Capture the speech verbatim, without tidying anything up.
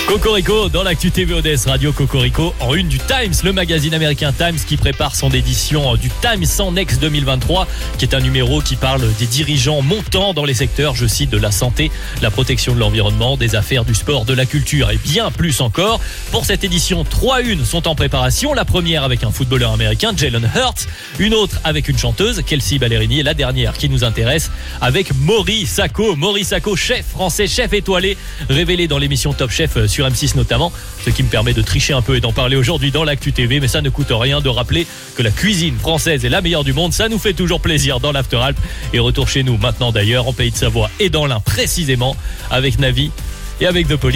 Cocorico dans l'actu T V O D S Radio. Cocorico en une du Times, le magazine américain Times qui prépare son édition du Times cent Next deux mille vingt-trois, qui est un numéro qui parle des dirigeants montants dans les secteurs, je cite, de la santé, la protection de l'environnement, des affaires, du sport, de la culture et bien plus encore. Pour cette édition, trois unes sont en préparation. La première avec un footballeur américain, Jalen Hurts, une autre avec une chanteuse, Kelsea Ballerini, et la dernière qui nous intéresse avec Maury Sacco. Maury Sacco, chef français, chef étoilé, révélé dans l'émission Top Chef sur M six notamment, ce qui me permet de tricher un peu et d'en parler aujourd'hui dans l'actu T V, mais ça ne coûte rien de rappeler que la cuisine française est la meilleure du monde. Ça nous fait toujours plaisir dans l'After Alpes. Et retour chez nous maintenant d'ailleurs en Pays de Savoie et dans l'Ain précisément avec Navi et avec The Police.